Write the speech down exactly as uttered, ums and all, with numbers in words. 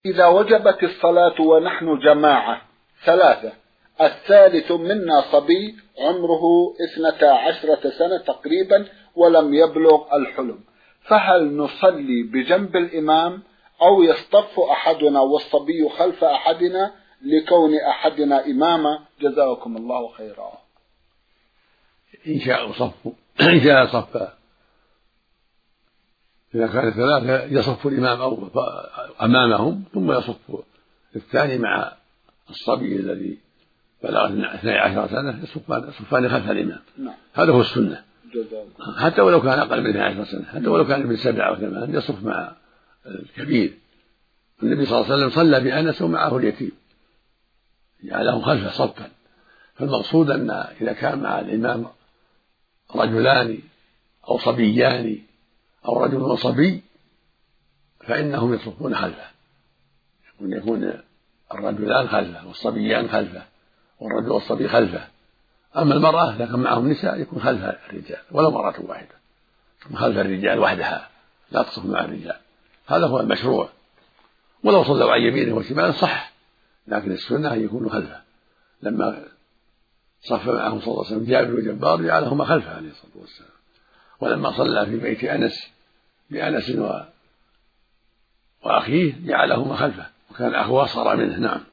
إذا وجبت الصلاة ونحن جماعة ثلاثة، الثالث منا صبي عمره اثنتا عشرة سنة تقريبا ولم يبلغ الحلم، فهل نصلي بجنب الإمام أو يصطف أحدنا والصبي خلف أحدنا لكون أحدنا إماما؟ جزاكم الله خيرا. إن شاء صفوا إن شاء صف إذا كان ثلاثة يصف الإمام أو أمامهم ثم يصف الثاني مع الصبي الذي بلغ اثني عشر سنة يصفان خلف الإمام. نعم. هذا هو السنة، حتى ولو كان أقل من اثني عشر سنة، حتى ولو كان من سبعة أو ثمان يصف مع الكبير. النبي صلى الله عليه وسلم صلى بأنس ومعه اليتيم جعلهم خلفه صفا، فالمقصود أن إذا كان مع الإمام رجلان أو صبيان أو رجل وصبي فإنهم يصفون خلفه، يكون يكون الرجلان خلفه والصبيان خلفه والرجل والصبي خلفه. أما المرأة إذا كان معهم نساء يكون خلف الرجال ولو مرة واحدة، خلف الرجال وحدها لا تصف مع الرجال. هذا هو المشروع، ولو صلوا عن يمينه وشماله صح، لكن السنة أن يكونوا خلفه. لما صف معهم صلى الله عليه وسلم جابر وجبار جعلهما خلفه عليه الصلاة والسلام، ولما صلى في بيت أنس بأنس وأخيه جعلهما خلفه وكان أخوه أصغر منه. نعم.